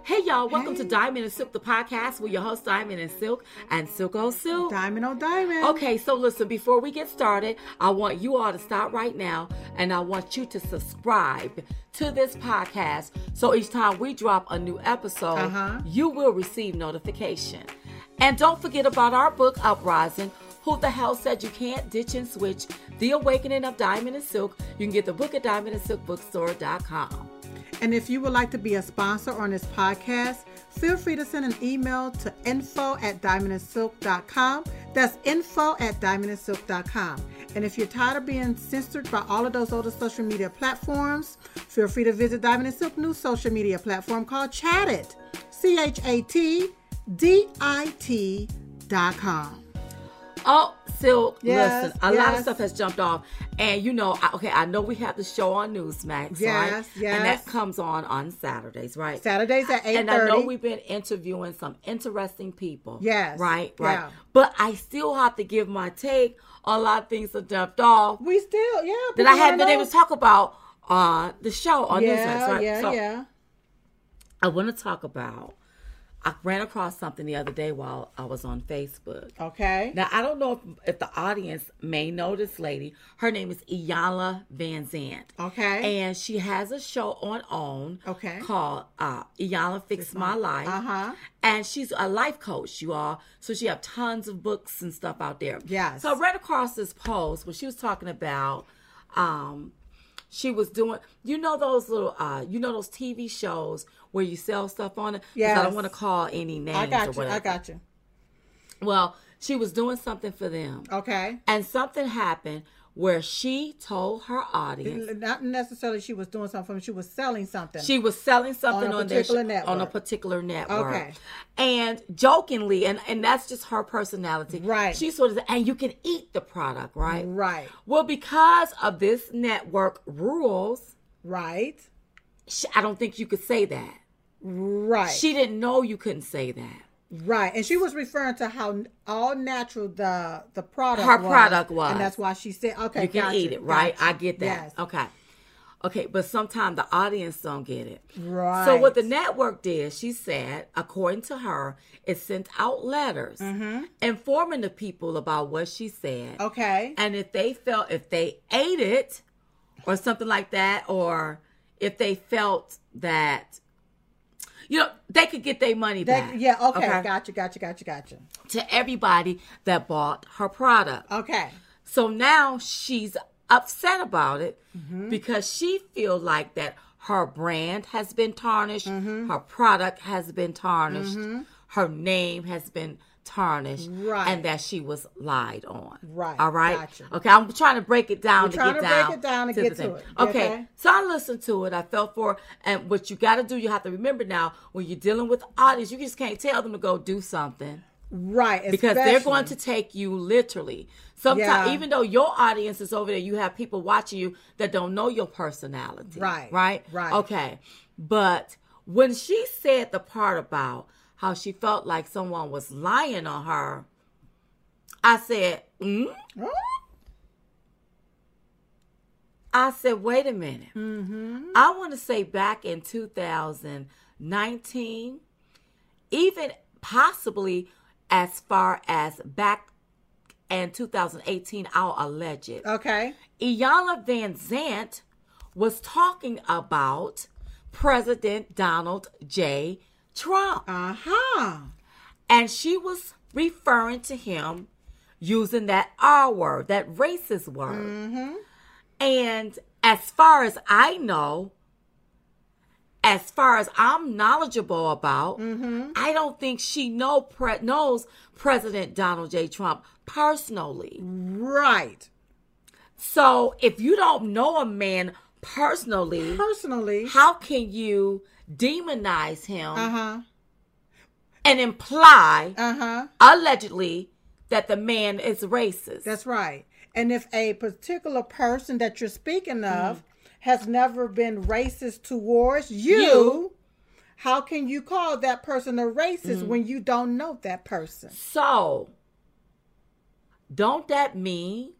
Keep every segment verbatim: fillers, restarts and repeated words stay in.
Hey y'all, welcome Hey. to Diamond and Silk, the podcast with your host Diamond and Silk and Silk O Silk. Diamond on Diamond. Okay, so listen, before we get started, I want you all to stop right now and I want you to subscribe to this podcast so each time we drop a new episode, Uh-huh. you will receive notification. And don't forget about our book, Uprising, Who the Hell Said You Can't Ditch and Switch, The Awakening of Diamond and Silk. You can get the book at diamond and silk bookstore dot com. And if you would like to be a sponsor on this podcast, feel free to send an email to info at diamond and silk dot com. That's info at diamond and silk dot com. And if you're tired of being censored by all of those other social media platforms, feel free to visit Diamond and Silk new social media platform called Chattit. C H A T D I T dot com. Oh, Silk, Yes, listen, a lot of yes. stuff has jumped off. And, you know, I- okay, I know we have the show on Newsmax, Yes, right? yes. And that comes on on Saturdays, right? Saturdays at eight thirty. And I know we've been interviewing some interesting people. Yes, Right, right. yeah. But I still have to give my take on a lot of things that jumped off We still, yeah. that I people haven't been wanna able know. to talk about on the show on Yeah, Newsmax, right? yeah, So yeah. I want to talk about, I ran across something the other day while I was on Facebook. Okay. Now, I don't know if, if the audience may know this lady. Her name is Iyanla Vanzant. Okay. And she has a show on OWN Okay. called uh, Iyanla Fix My Life. Uh-huh. And she's a life coach, you all. So she have tons of books and stuff out there. Yes. So I ran across this post where she was talking about, um, she was doing, you know those little, uh, you know those T V shows where you sell stuff on it? 'Cause I Yes. don't want to call any names I or got you. whatever. I got you. Well, she was doing something for them. Okay. And something happened where she told her audience Not necessarily she was doing something. She was selling something. she was selling something On a on, their particular sh- network. on a particular network. Okay. And jokingly, and, and that's just her personality. Right. She sort of said, and you can eat the product, right? Right. Well, because of this network rules, Right. she, I don't think you could say that. Right. She didn't know you couldn't say that. right. And she was referring to how all natural the the product Her was, product was. And that's why she said, okay, You can gotcha, eat it, right? gotcha. I get that. Yes. Okay. Okay, but sometimes the audience don't get it. Right. So what the network did, she said, according to her, it sent out letters Mm-hmm. informing the people about what she said. Okay. And if they felt, if they ate it or something like that, or if they felt that, you know, they could get their money They- back. yeah, okay. Gotcha, gotcha, gotcha, gotcha. To everybody that bought her product. Okay. So now she's upset about it Mm-hmm. because she feels like that her brand has been tarnished, Mm-hmm. her product has been tarnished, her name has been tarnished, Right. and that she was lied on. Right. All right. Gotcha. Okay. I'm trying to break it down You're to trying get to break down it down to the get thing. to it. Okay. Okay. So I listened to it. I felt for, and what you got to do, you have to remember now when you're dealing with the audience, you just can't tell them to go do something. Right. Because they're especially- going to take you literally. Sometimes, Yeah. even though your audience is over there, you have people watching you that don't know your personality. Right, Right? right. Okay. But when she said the part about how she felt like someone was lying on her, I said, mm? Huh? I said, wait a minute. Mm-hmm. I want to say back in two thousand nineteen, even possibly as far as back in two thousand eighteen, I'll allege it. Okay. Iyanla Vanzant was talking about President Donald J. Trump. Uh-huh. And she was referring to him using that R word, that racist word. Mm-hmm. And as far as I know, as far as I'm knowledgeable about, Mm-hmm. I don't think she know pre- knows President Donald J. Trump personally. Right. So if you don't know a man personally, Personally. how can you demonize him Uh-huh. and imply, Uh-huh. allegedly, that the man is racist? That's right. And if a particular person that you're speaking of Mm. has never been racist towards you, You. how can you call that person a racist Mm. when you don't know that person? So, don't that mean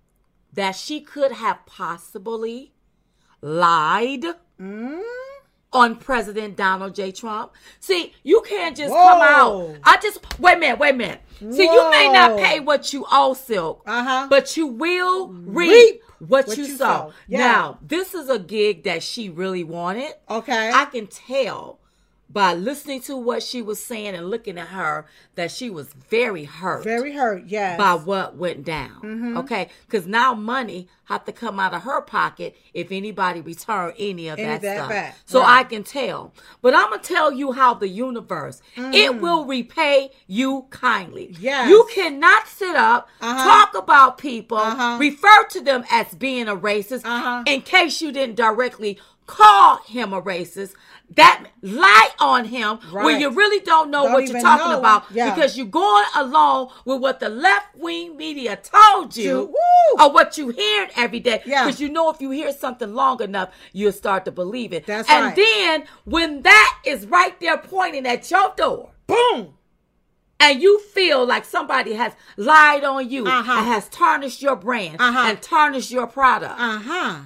that she could have possibly lied Mm? on President Donald J. Trump. See, you can't just Whoa. come out. I just, wait a minute, wait a minute. See, Whoa. you may not pay what you owe, Silk, uh-huh. but you will reap, reap what, what you, you sow. sow. Yeah. Now, this is a gig that she really wanted. Okay. I can tell by listening to what she was saying and looking at her that she was very hurt. Very hurt, yes. By what went down. Mm-hmm. Okay? Because now money have to come out of her pocket if anybody return any of Any that, of that stuff. back. So Right. I can tell. But I'm going to tell you how the universe, Mm. it will repay you kindly. Yes. You cannot sit up, Uh-huh. talk about people, Uh-huh. refer to them as being a racist Uh-huh. in case you didn't directly call him a racist. That lie on him when Right. you really don't know Don't what you're even talking know. about Yeah. because you're going along with what the left-wing media told you You- woo. or what you hear every day. Yeah. Because you know if you hear something long enough, you'll start to believe it. That's and right. then when that is right there pointing at your door, Boom. and you feel like somebody has lied on you Uh-huh. and has tarnished your brand Uh-huh. and tarnished your product. Uh-huh.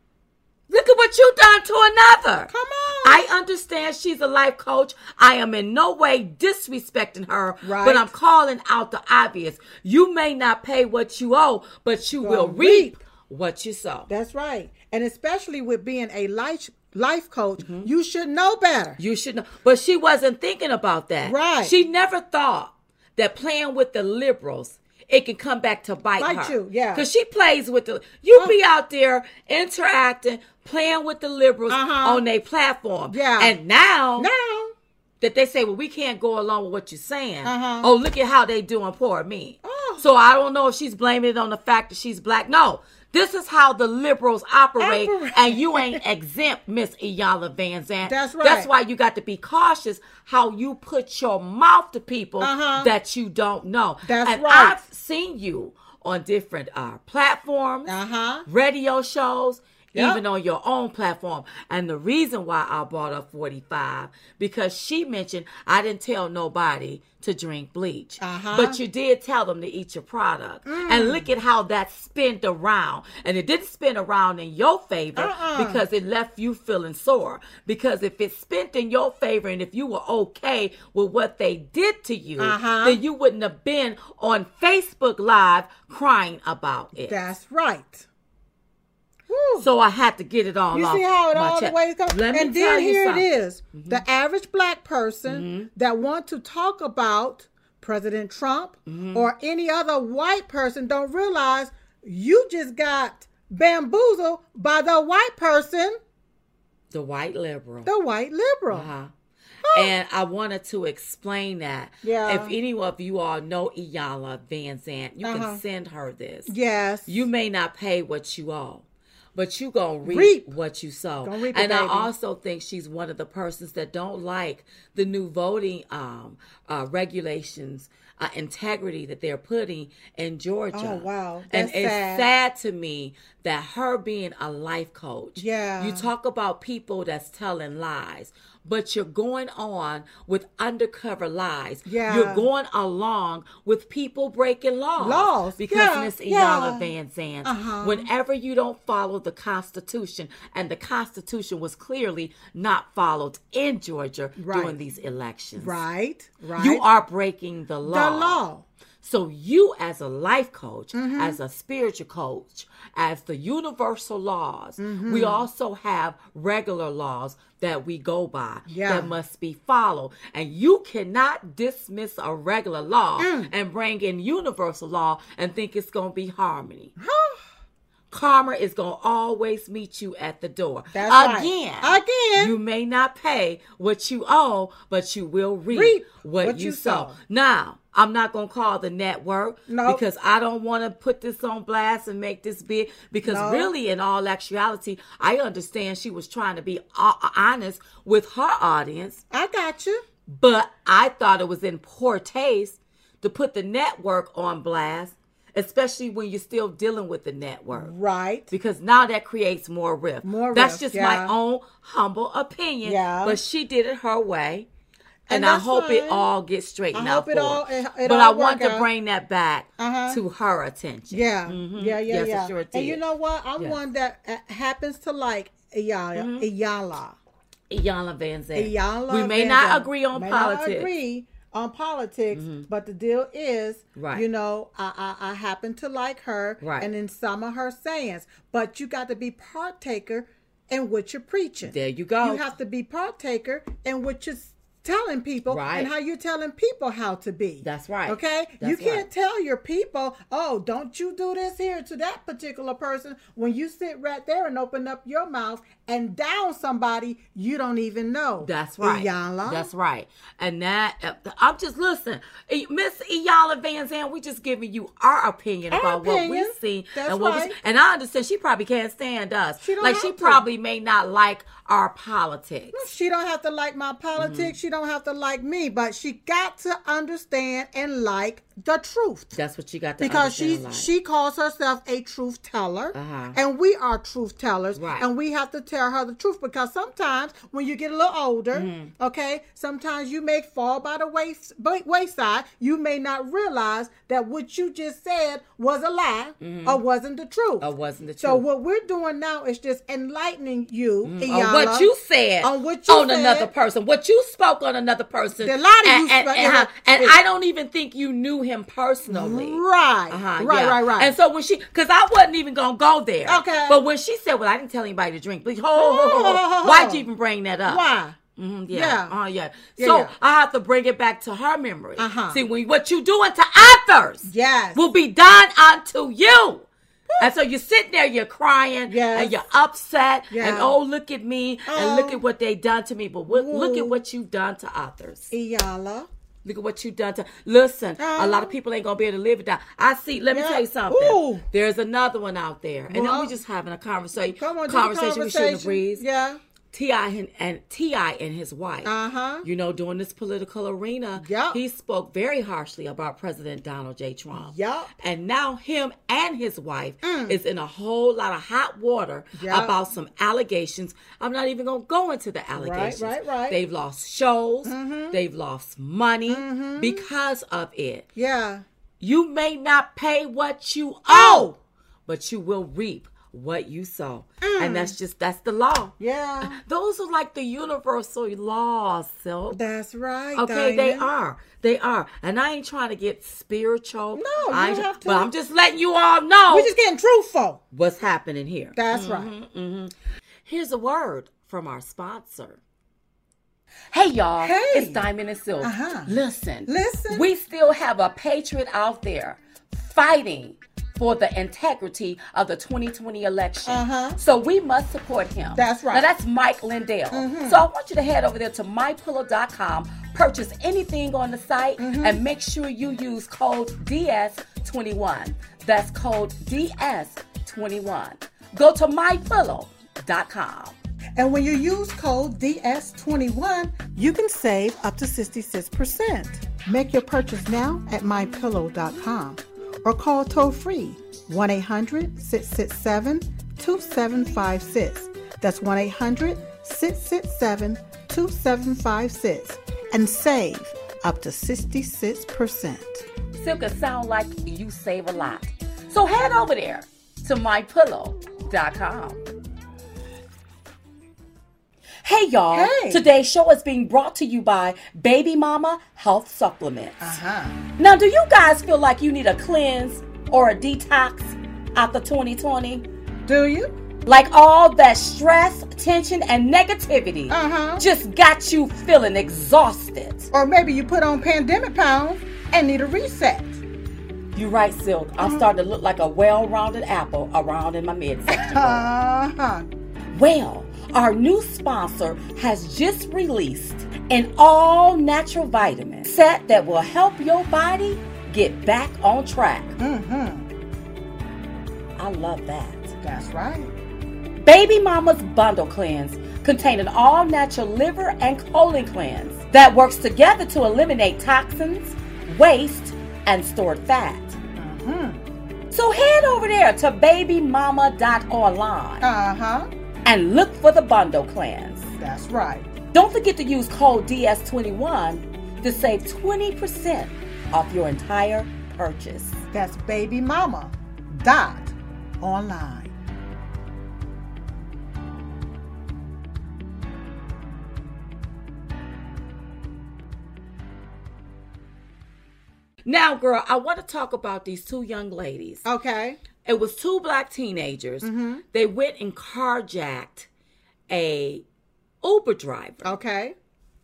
Look at what you done to another. Come on. I understand she's a life coach. I am in no way disrespecting her, Right. but I'm calling out the obvious. You may not pay what you owe, but you will Well, reap reap. what you sow. That's right. And especially with being a life life coach, you should know better. You should know. But she wasn't thinking about that. Right. She never thought that playing with the liberals, it can come back to bite, Bite her. you, yeah. Because she plays with the, you Oh. be out there interacting, playing with the liberals Uh-huh. on their platform. Yeah. And now, Now. that they say, well, we can't go along with what you're saying. Uh-huh. Oh, look at how they doing poor me. Oh. So I don't know if she's blaming it on the fact that she's black. No, this is how the liberals operate, Operate. and you ain't exempt, Miss Iyanla Vanzant. That's right. That's why you got to be cautious how you put your mouth to people Uh-huh. that you don't know. That's and right. I've seen you on different uh, platforms, Uh-huh. radio shows, Yep. even on your own platform. And the reason why I brought up forty-five, because she mentioned I didn't tell nobody to drink bleach. Uh-huh. But you did tell them to eat your product. And look at how that spinned around. And it didn't spin around in your favor Uh-uh. because it left you feeling sore. Because if it spent in your favor and if you were okay with what they did to you, Uh-huh. then you wouldn't have been on Facebook Live crying about it. That's right. Woo. So I had to get it all You off see how it my all the chest. ways goes? Let me And tell then you here something. it is. The average black person that want to talk about President Trump or any other white person don't realize you just got bamboozled by the white person, The white liberal. the white liberal. Uh-huh. And I wanted to explain that. Yeah. If any of you all know Iyanla Vanzant, you Uh-huh. can send her this. Yes. You may not pay what you owe, but you gonna reap, Reap. what you sow. Gonna reap it, and I baby. also think she's one of the persons that don't like the new voting um, uh, regulations, uh, integrity that they're putting in Georgia. Oh, wow. And That's it's sad. sad to me that her being a life coach, Yeah. you talk about people that's telling lies, but you're going on with undercover lies. Yeah. You're going along with people breaking laws. Laws. Because Yeah, Miss Iyanla yeah. Van Zandt, Uh-huh. whenever you don't follow the Constitution, and the Constitution was clearly not followed in Georgia Right. during these elections. Right. Right. You are breaking the law. the law. So you as a life coach, Mm-hmm. as a spiritual coach, as the universal laws, Mm-hmm. we also have regular laws that we go by Yeah. that must be followed. And you cannot dismiss a regular law Mm. and bring in universal law and think it's going to be harmony. Karma is going to always meet you at the door. That's right. Again. Again. You may not pay what you owe, but you will reap, Reap what, what you, you sow. sow. Now, I'm not going to call the network Nope. because I don't want to put this on blast and make this big because No. really, in all actuality, I understand she was trying to be uh, honest with her audience, I got you. but I thought it was in poor taste to put the network on blast, especially when you're still dealing with the network. Right. Because now that creates more rift. More That's rift, just yeah. my own humble opinion. Yeah. But she did it her way. And, And I that's hope it fine. all gets straightened I out hope it for all- her. it- it But all I work want to out. bring that back Uh-huh. to her attention. Yeah, Mhm. yeah, yeah, Yes, it yeah. sure and did. you know what? I'm Yes. one that uh, happens to like Iyala. Mm-hmm. Iyala. Iyanla Vanzant. Iyanla we may Vanzant. not agree on may politics. Not agree on politics, mm-hmm. but the deal is, right. you know, I, I I happen to like her, right. and in some of her sayings, but you got to be partaker in what you're preaching. There you go. You have to be partaker in what you're telling people, right. and how you're telling people how to be. That's right. Okay? That's you can't right. tell your people, oh, don't you do this here to that particular person, when you sit right there and open up your mouth and down somebody you don't even know. That's right. Iyanla. That's right. And that, uh, I'm just, listen, Miss Iyanla Vanzant, we just giving you our opinion our about opinion. what we've seen. That's and what right. we, and I understand she probably can't stand us. She don't like, have she to. probably may not like our politics. She don't have to like my politics. Mm-hmm. She don't have to like me, but she got to understand and like the truth. That's what she got to because understand. Because like. she calls herself a truth teller, uh-huh. and we are truth tellers, right. and we have to tell her the truth, because sometimes when you get a little older, mm-hmm. okay, sometimes you may fall by the way, wayside. You may not realize that what you just said was a lie, mm-hmm. or wasn't the truth. Or wasn't the truth. So what we're doing now is just enlightening you, mm-hmm. Iyanla, on what you said on, what you on said, another person, what you spoke on another person. The lie and, you and, spoke, and, and, and I don't even think you knew him personally. Right. Uh-huh, right, yeah. right, right. And so when she, because I wasn't even going to go there. Okay. But when she said, well, I didn't tell anybody to drink. But, oh, oh, oh, oh, why'd you even bring that up? Why? Mm-hmm, yeah. Yeah. Oh, yeah. yeah. So yeah. I have to bring it back to her memory. Uh-huh. See, when what you doing to others yes. will be done unto you. And so you're sitting there, you're crying, yes. and you're upset, yeah. and oh, look at me, oh. and look at what they done to me. But what, look at what you've done to others. Iyanla. Look at what you've done to... Listen, uh, a lot of people ain't going to be able to live it down. I see... Let me yeah. tell you something. Ooh. There's another one out there. And well, then we're just having a conversation. Come on, conversation, conversation we shouldn't have breathed. Yeah. T I and, and T I and his wife, uh-huh. you know, during this political arena, yep. he spoke very harshly about President Donald J. Trump. Yep. And now him and his wife mm. is in a whole lot of hot water yep. about some allegations. I'm not even going to go into the allegations. Right, right, right. They've lost shows. Mm-hmm. They've lost money mm-hmm. because of it. Yeah. You may not pay what you owe, but you will reap what you sow. Mm. And that's just, that's the law. Yeah. Those are like the universal laws, Silk. That's right. Okay, Diamond. they are. They are. And I ain't trying to get spiritual. No, you I don't ain't, have to. But I'm just letting you all know. We're just getting truthful. What's happening here. That's mm-hmm, right. Mm-hmm. Here's a word from our sponsor. Hey, y'all. Hey. It's Diamond and Silk. Uh-huh. Listen. Listen. We still have a patriot out there fighting for the integrity of the twenty twenty election. Uh-huh. So we must support him. That's right. Now that's Mike Lindell. Mm-hmm. So I want you to head over there to my pillow dot com, purchase anything on the site, mm-hmm. and make sure you use code D S twenty-one. That's code D S twenty-one. Go to my pillow dot com. And when you use code D S twenty-one, you can save up to sixty-six percent. Make your purchase now at my pillow dot com. Or call toll-free one eight hundred six six seven two seven five six. That's one eight hundred six six seven two seven five six. And save up to sixty-six percent. Silk, sound like you save a lot. So head over there to my pillow dot com. Hey, y'all. Hey. Today's show is being brought to you by Baby Mama Health Supplements. Uh-huh. Now, do you guys feel like you need a cleanse or a detox after twenty twenty? Do you? Like all that stress, tension, and negativity uh-huh. just got you feeling exhausted. Or maybe you put on pandemic pounds and need a reset. You right, Silk. I'm mm-hmm. starting to look like a well-rounded apple around in my midsection. Uh-huh. Well, our new sponsor has just released an all-natural vitamin set that will help your body get back on track. Mm-hmm. I love that. That's right. Baby Mama's Bundle Cleanse contains an all-natural liver and colon cleanse that works together to eliminate toxins, waste, and stored fat. Mm-hmm. So head over there to baby mama dot online. Uh-huh. And look for the bundle cleanse. That's right. Don't forget to use code D S twenty-one to save twenty percent off your entire purchase. That's baby mama dot online. Now, girl, I want to talk about these two young ladies. Okay. It was two black teenagers. Mm-hmm. They went and carjacked a Uber driver. Okay.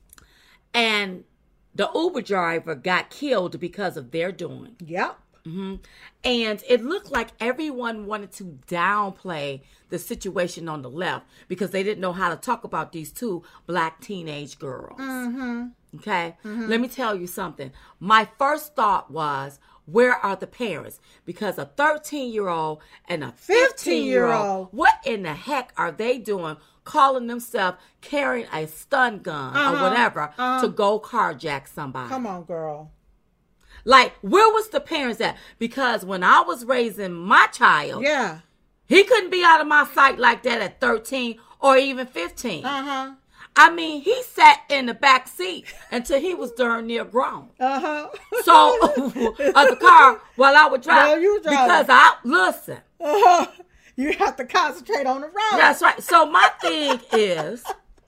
And the Uber driver got killed because of their doing. Yep. Mm-hmm. And it looked like everyone wanted to downplay the situation on the left because they didn't know how to talk about these two black teenage girls. Mm-hmm. Okay? Mm-hmm. Let me tell you something. My first thought was, where are the parents? Because a thirteen-year-old and a fifteen-year-old, what in the heck are they doing calling themselves carrying a stun gun uh-huh. or whatever uh-huh. to go carjack somebody? Come on, girl. Like, where was the parents at? Because when I was raising my child, yeah, he couldn't be out of my sight like that at thirteen or even fifteen. Uh-huh. I mean, he sat in the back seat until he was darn near grown. Uh-huh. So, of the car while I would drive. Well, you drive. Because I, listen. Uh-huh. You have to concentrate on the road. That's right. So, my thing is,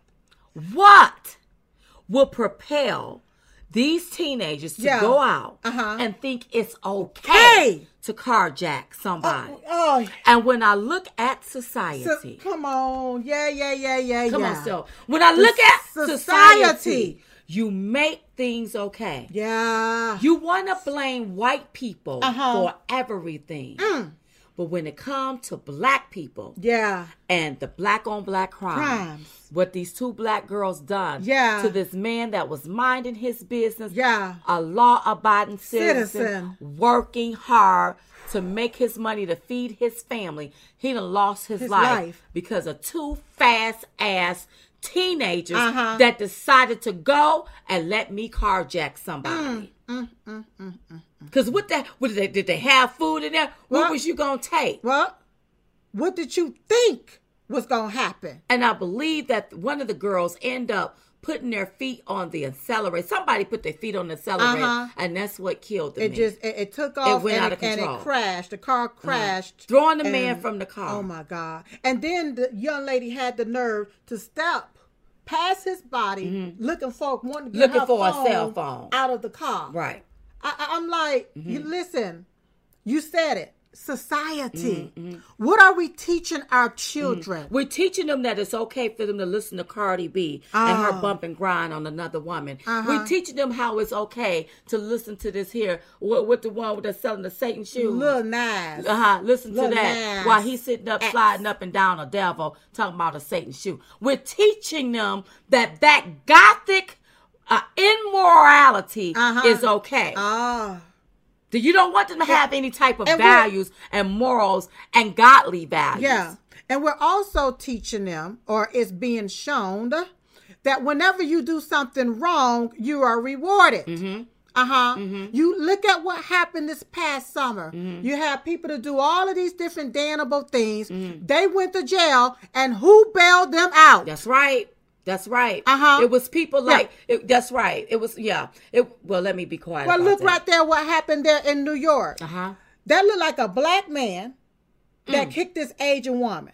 what will propel these teenagers to yeah. go out uh-huh. and think it's okay hey. to carjack somebody? Oh, oh. And when I look at society. So, come on. Yeah, yeah, yeah, yeah, come yeah. on, so when I the look at society, society, you make things okay. Yeah. You want to blame white people uh-huh. for everything. Mm. But when it comes to black people yeah. and the black on black crime, crimes, what these two black girls done yeah. to this man that was minding his business, yeah. a law-abiding citizen, citizen, working hard to make his money to feed his family, he done lost his, his life, life because of two fast-ass teenagers uh-huh. that decided to go and let me carjack somebody. Mm, mm, mm, mm, Because what that, what did they, did they have food in there? What, what was you going to take? Well, what did you think was going to happen? And I believe that one of the girls end up putting their feet on the accelerator. Somebody put their feet on the accelerator, uh-huh. and that's what killed the it man. Just, it, it took off it went and, out of it, and control. it crashed. The car crashed. Uh-huh. Throwing the and, man from the car. Oh, my God. And then the young lady had the nerve to step past his body, mm-hmm. looking for, wanting to get looking her for phone a cell phone out of the car. Right. I, I, I'm like, mm-hmm. you listen, you said it. Society. Mm-hmm. What are we teaching our children? Mm-hmm. We're teaching them that it's okay for them to listen to Cardi B uh, and her bump and grind on another woman. Uh-huh. We're teaching them how it's okay to listen to this here with, with the one that's selling the Satan shoes. Lil Nas. Uh-huh. Listen Lil to that Nas. while he's sitting up, sliding up and down a devil, talking about a Satan shoe. We're teaching them that that gothic uh, immorality uh-huh. is okay. Ah. You don't want them to have any type of and values and morals and godly values. Yeah. And we're also teaching them, or it's being shown, that whenever you do something wrong, you are rewarded. Mm-hmm. Uh-huh. Mm-hmm. You look at what happened this past summer. Mm-hmm. You have people to do all of these different damnable things. Mm-hmm. They went to jail, and who bailed them out? That's right. That's right. Uh-huh. It was people like, yeah. it, that's right. It was, yeah. It. Well, let me be quiet Well, about look that. right there what happened there in New York. Uh-huh. That looked like a black man that Mm. kicked this Asian woman.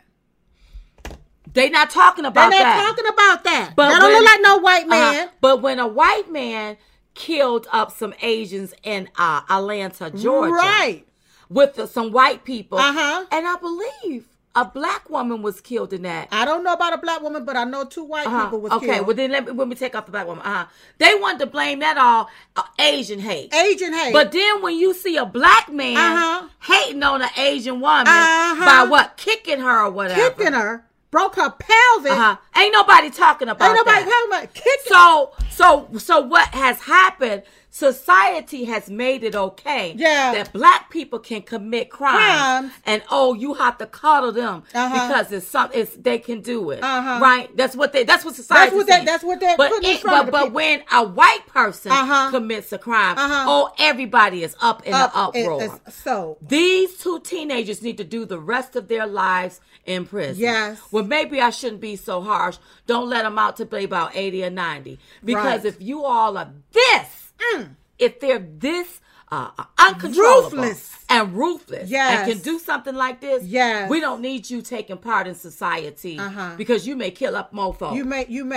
They not talking about They're not that. talking about that. But that don't when- look like no white man. Uh-huh. But when a white man killed up some Asians in uh, Atlanta, Georgia. Right. With uh, some white people. Uh-huh. And I believe a black woman was killed in that. I don't know about a black woman, but I know two white Uh-huh. people was okay, killed. well then let me, let me take off the black woman. Uh-huh. They wanted to blame that all uh, Asian hate. Asian hate. But then when you see a black man Uh-huh. hating on an Asian woman Uh-huh. by what? Kicking her or whatever. Kicking her. Broke her pelvis. Uh-huh. Ain't nobody talking about Ain't nobody that. talking about kicking. So, so, so what has happened? Society has made it okay Yeah. that black people can commit crimes, Crimes. and oh, you have to cuddle them Uh-huh. because it's some, it's they can do it, Uh-huh. right? That's what they, that's what society. That's what they- that's what they're but putting in it- front but, of the but people. when a white person Uh-huh. commits a crime, Uh-huh. oh, everybody is up in Up, an it- uproar. it's- so These two teenagers need to do the rest of their lives in prison. Yes. Well, maybe I shouldn't be so harsh. Don't let them out to be about eighty or ninety. Because Right. if you all are this, Mm. if they're this uh, uncontrollable Ruthless. and ruthless Yes. and can do something like this, Yes. we don't need you taking part in society Uh-huh. because you may kill up mofo. you may, you may.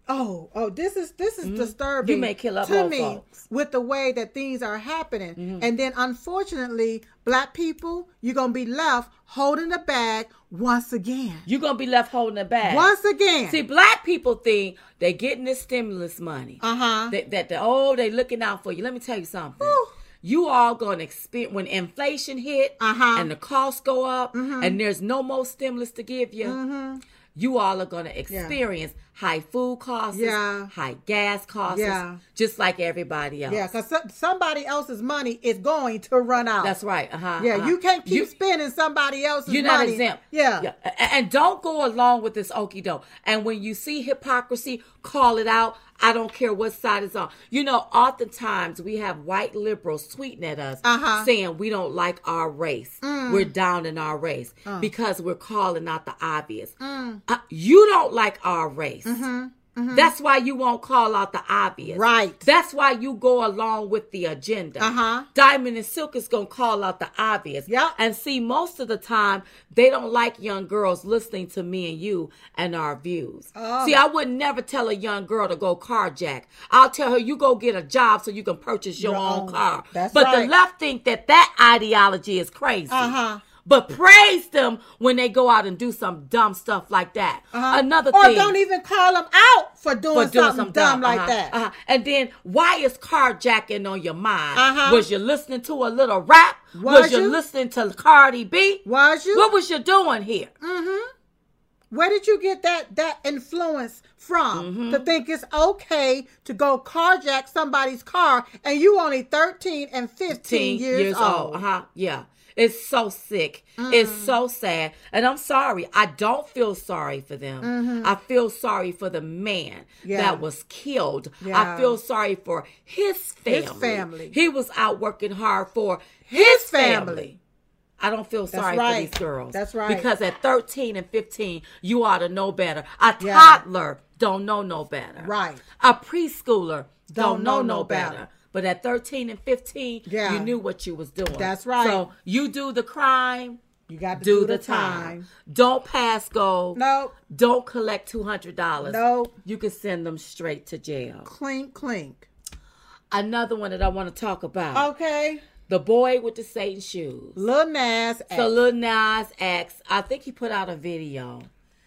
Oh, oh, this is this is mm-hmm. disturbing. You may kill up to more me folks. With the way that things are happening. Mm-hmm. And then unfortunately, black people, you're gonna be left holding the bag once again. You're gonna be left holding the bag. Once again. See, black people think they're getting this stimulus money. Uh-huh. That, that the, oh, they looking out for you. Let me tell you something. Whew. You all gonna experience when inflation hit uh-huh. and the costs go up mm-hmm. and there's no more stimulus to give you. Mm-hmm. You all are going to experience yeah. high food costs, yeah. high gas costs, yeah. just like everybody else. Yeah, because so, somebody else's money is going to run out. That's right. Uh-huh, yeah, uh-huh. you can't keep you, spending somebody else's you're money. You're not exempt. Yeah. yeah. And, and don't go along with this okie doke. And when you see hypocrisy, call it out. I don't care what side it's on. You know, oftentimes we have white liberals tweeting at us uh-huh. saying we don't like our race. Mm. We're down in our race uh. because we're calling out the obvious. Mm. Uh, you don't like our race. Mm-hmm. Mm-hmm. That's why you won't call out the obvious. Right. That's why you go along with the agenda. Uh-huh. Diamond and Silk is going to call out the obvious. Yep. And see, most of the time, they don't like young girls listening to me and you and our views. Oh. See, I would never tell a young girl to go carjack. I'll tell her, you go get a job so you can purchase your, your own, own car. That's but right. the left think that that ideology is crazy. Uh-huh. But praise them when they go out and do some dumb stuff like that. Uh-huh. Another or thing. Or don't even call them out for doing, for doing something, something dumb, dumb like uh-huh. that. Uh-huh. And then, why is carjacking on your mind? Uh-huh. Was you listening to a little rap? Was, was you, you listening to Cardi B? Was you? What was you doing here? Mm-hmm. Where did you get that that influence from mm-hmm. to think it's okay to go carjack somebody's car and you only thirteen and fifteen years, years old? old. Uh-huh. Yeah. It's so sick. Mm. It's so sad. And I'm sorry. I don't feel sorry for them. Mm-hmm. I feel sorry for the man yeah. that was killed. Yeah. I feel sorry for his family. His family. He was out working hard for his, his family. family. I don't feel sorry right. for these girls. That's right. Because at thirteen and fifteen, you ought to know better. A yeah. toddler don't know no better. Right. A preschooler don't, don't know, know no better. better. But at thirteen and fifteen, yeah. you knew what you was doing. That's right. So you do the crime, you got to do, do the, the time. time. Don't pass go. Nope. Don't collect two hundred dollars. Nope. You can send them straight to jail. Clink, clink. Another one that I want to talk about. Okay. The boy with the Satan shoes. Lil Nas X. So Lil Nas X, I think he put out a video.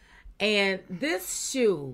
And this shoe,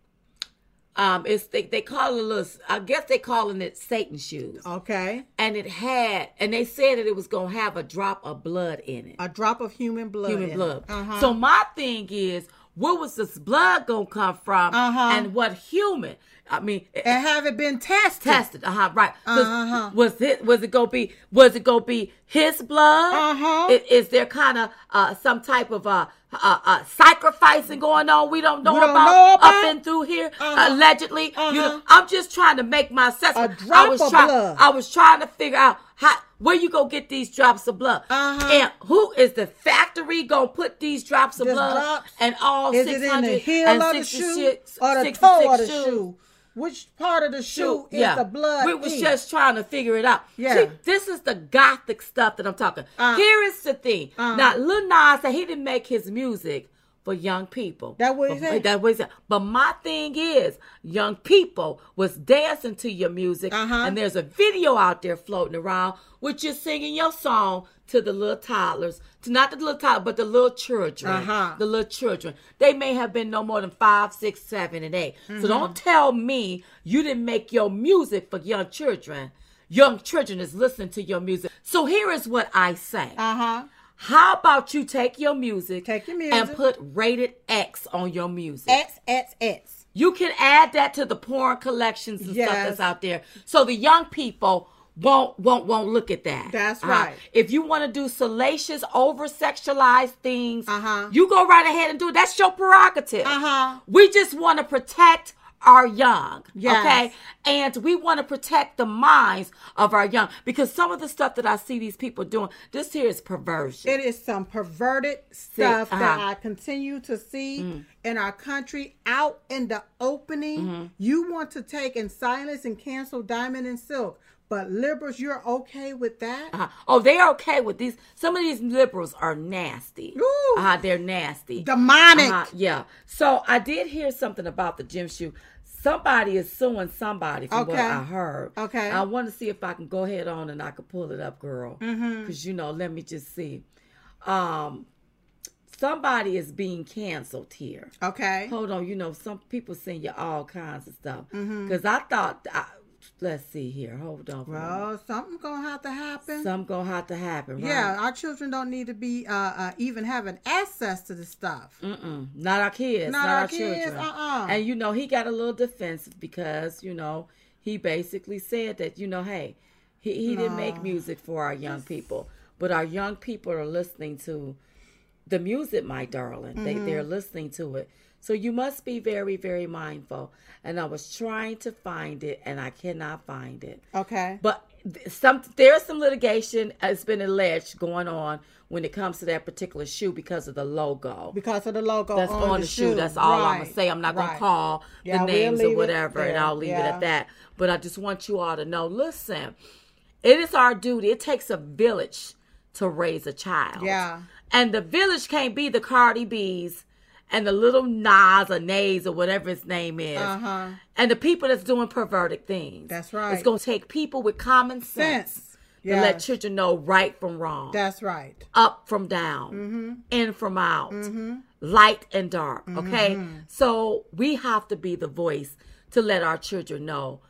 um, it's they, they call it a little, I guess they calling it Satan shoes. Okay. And it had, and they said that it was going to have a drop of blood in it. A drop of human blood. Human in blood. It. Uh-huh. So my thing is, where was this blood going to come from? Uh-huh. And what human? I mean, and have it been tested? Tested, uh huh, right. Uh-huh. Was it was it gonna be was it gonna be his blood? Uh huh. Is, is there kind of uh, some type of uh, uh, uh, sacrificing going on we don't know, we don't about, know about up and through here uh-huh. allegedly? Uh-huh. You know, I'm just trying to make my assessment. A drop I was of try, blood. I was trying to figure out how. Where you go get these drops of blood? Uh-huh. And who is the factory gonna put these drops of This blood? drops? And all is six it in hundred the heel and of the shoe sixty-six, or the sixty-six toe of the shoes? shoe? Which part of the shoe is yeah. the blood? We was in? just trying to figure it out. Yeah. See, this is the gothic stuff that I'm talking. Uh, Here is the thing. uh, now, Lil Nas said he didn't make his music for young people. That what he but, said? That what he said. But my thing is, young people was dancing to your music, uh-huh. and there's a video out there floating around with you singing your song to the little toddlers, to not the little toddlers, but the little children. Uh-huh. The little children. They may have been no more than five, six, seven, and eight. Mm-hmm. So don't tell me you didn't make your music for young children. Young children is listening to your music. So here is what I say. Uh-huh. How about you take your music, take your music and put rated X on your music? X, X, X. You can add that to the porn collections and yes. stuff that's out there. So the young people won't won't won't look at that. That's uh-huh. right. If you want to do salacious, over sexualized things, uh-huh. you go right ahead and do it. That's your prerogative. Uh-huh. We just want to protect our young, yes. okay? And we want to protect the minds of our young, because some of the stuff that I see these people doing, this here is perversion. It is some perverted stuff uh-huh. that I continue to see mm. in our country out in the opening. Mm-hmm. You want to take and silence and cancel Diamond and Silk, but liberals, you're okay with that? Uh-huh. Oh, they're okay with these. Some of these liberals are nasty. Ooh. Uh-huh, they're nasty. Demonic. Uh-huh, yeah. So I did hear something about the gym shoe. somebody is suing somebody from Okay. what I heard. Okay. I want to see if I can go ahead on and I can pull it up, girl. Mm-hmm. Because, you know, let me just see. Um, somebody is being canceled here. Okay. Hold on. You know, some people send you all kinds of stuff. Because Mm-hmm. I thought... I, let's see here. Hold on. For a moment. Well, something's going to have to happen. Something going to have to happen, right? Yeah, our children don't need to be uh, uh, even having access to this stuff. Mm-mm. Not our kids. Not Not, our our, kids, children. uh-uh. And, you know, he got a little defensive because, you know, he basically said that, you know, hey, he, he didn't make No. music for our young people. But our young people are listening to the music, my darling. Mm-hmm. They, they're listening to it. So you must be very, very mindful. And I was trying to find it, and I cannot find it. Okay. But th- some there's some litigation has been alleged going on when it comes to that particular shoe because of the logo Because of the logo that's on, on, the, the shoe. That's all I'm gonna say. I'm not right. gonna call Yeah, the we'll names leave or it whatever, and there. I'll leave it Yeah. at that. But I just want you all to know. Listen, it is our duty. It takes a village to raise a child. Yeah. And the village can't be the Cardi B's and the little Nas or Nays or whatever his name is. Uh-huh. And the people that's doing perverted things. That's right. It's going to take people with common sense, Sense. to Yes. let children know right from wrong, That's right. up from down, Mm-hmm. in from out, Mm-hmm. light and dark. Okay? So we have to be the voice to let our children know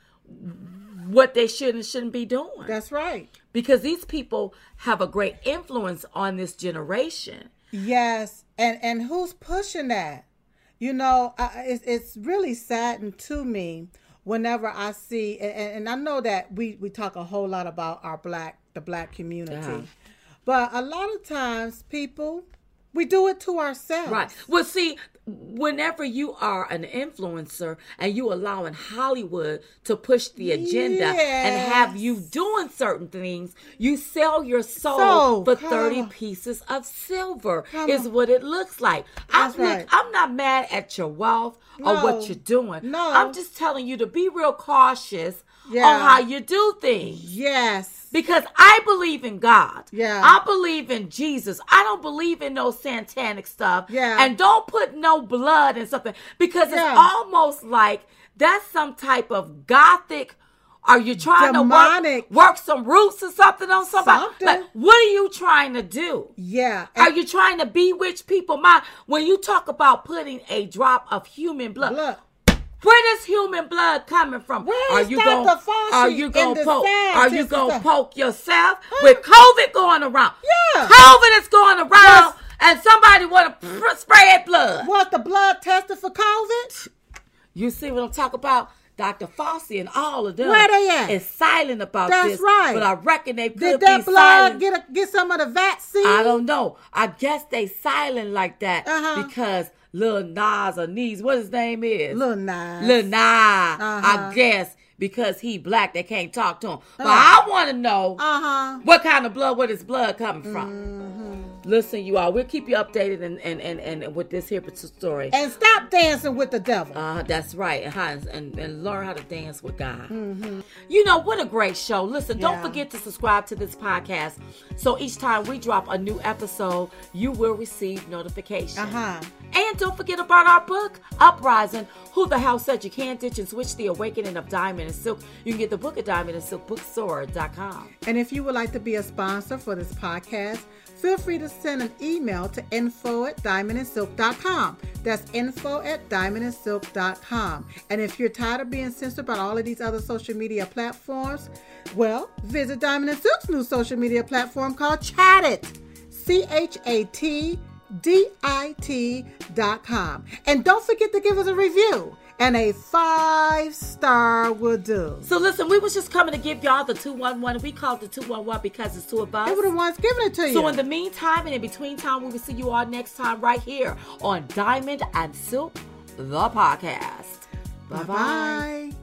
what they should and shouldn't be doing. That's right. Because these people have a great influence on this generation. Yes, and and who's pushing that? You know, I, it's it's really saddened to me whenever I see, and, and I know that we we talk a whole lot about our black the black community, Yeah. but a lot of times people we do it to ourselves. Right. Well, see, whenever you are an influencer and you allowing Hollywood to push the agenda and have you Yes. doing certain things, you sell your soul So, for come thirty on. pieces of silver Come is on. what it looks like. I'm, That's right. I'm not mad at your wealth or No. what you're doing. No. I'm just telling you to be real cautious Yeah. on how you do things. Yes. Because I believe in God. Yeah. I believe in Jesus. I don't believe in no satanic stuff. Yeah. And don't put no blood in something. Because it's Yeah. almost like that's some type of gothic. Are you trying Demonic. to work, work some roots or something on somebody? Something. Like, what are you trying to do? Yeah. Are And you trying to bewitch people mind? When you talk about putting a drop of human blood, look. where does human blood coming from? Where are is you Doctor gonna, Fauci Are you and gonna the poke? Are you scientists gonna and poke yourself with COVID going around? Yeah. COVID is going around, Yes. and somebody want to spray blood. Was the blood tested for COVID? You see what I'm talking about? Doctor Fauci and all of them Where they at? is silent about That's this. right. But I reckon they could Did be that blood silent. get a, get some of the vaccine? I don't know. I guess they silent like that Uh-huh. because Lil Nas or Nees, what his name is? Lil Nas. Lil Nas. Uh-huh. I guess because he black, they can't talk to him. But Uh. I want to know Uh-huh. what kind of blood, where his blood coming from. Mm-hmm. Listen, you all, we'll keep you updated and and, and, and with this here story. And stop dancing with the devil. Uh, that's right. And, how- and, and learn how to dance with God. Mm-hmm. You know, what a great show. Listen, don't Yeah. forget to subscribe to this podcast. So each time we drop a new episode, you will receive notification. Uh-huh. And don't forget about our book, Uprising, Who the Hell Said You Can't Ditch and Switch the Awakening of Diamond and Silk. You can get the book at diamond and silk bookstore dot com. And if you would like to be a sponsor for this podcast, feel free to send an email to info at diamond and silk dot com. That's info at diamond and silk dot com. And if you're tired of being censored by all of these other social media platforms, well, visit Diamond and Silk's new social media platform called Chat It. C H A T D I T dot com. And don't forget to give us a review. And a five star will do. So listen, we was just coming to give y'all the two one one. We called it the two one one because it's two of us. They were the ones giving it to you. So in the meantime and in between time, we will see you all next time right here on Diamond and Silk, the podcast. Bye-bye. Bye-bye.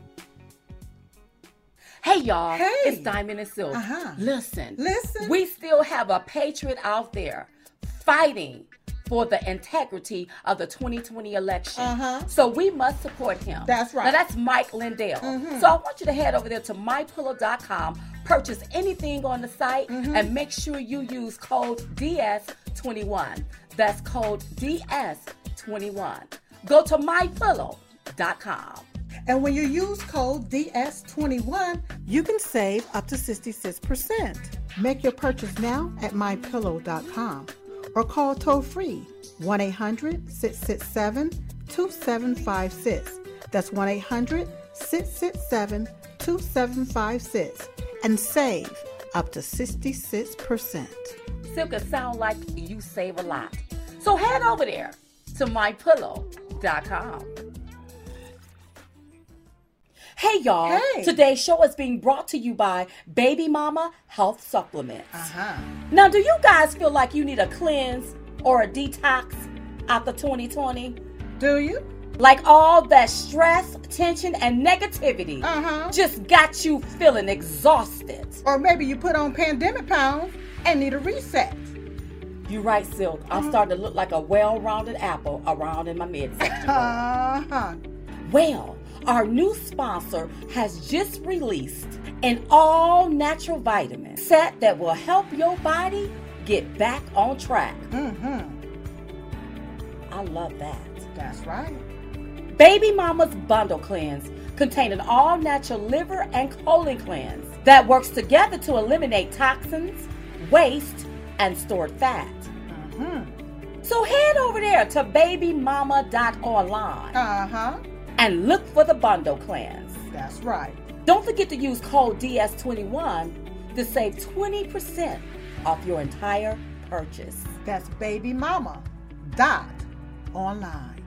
Hey, y'all. Hey. It's Diamond and Silk. Uh-huh. Listen. Listen. We still have a patriot out there fighting for the integrity of the twenty twenty election. Uh-huh. So we must support him. That's right. Now that's Mike Lindell. Mm-hmm. So I want you to head over there to my pillow dot com, purchase anything on the site, Mm-hmm. and make sure you use code D S twenty-one. That's code D S twenty-one. Go to my pillow dot com. And when you use code D S twenty-one, you can save up to sixty-six percent. Make your purchase now at my pillow dot com or call toll-free one eight hundred, six six seven, two seven five six. That's one eight hundred, six six seven, two seven five six and save up to sixty-six percent. Silk, it sound like you save a lot. So head over there to my pillow dot com. Hey y'all, Hey. Today's show is being brought to you by Baby Mama Health Supplements. Uh-huh. Now, do you guys feel like you need a cleanse or a detox after twenty twenty? Do you? Like all that stress, tension, and negativity Uh-huh. just got you feeling exhausted. Or maybe you put on pandemic pounds and need a reset. You right, Silk. I'm starting to look like a well-rounded apple around in my midsection. Uh-huh. Well, our new sponsor has just released an all-natural vitamin set that will help your body get back on track. Mm-hmm. I love that. That's right. Baby Mama's Bundle Cleanse contains an all-natural liver and colon cleanse that works together to eliminate toxins, waste, and stored fat. Mm-hmm. So head over there to baby mama dot online Uh-huh. and look for the Bundle Cleanse. That's right. Don't forget to use code D S twenty-one to save twenty percent off your entire purchase. That's baby mama dot online.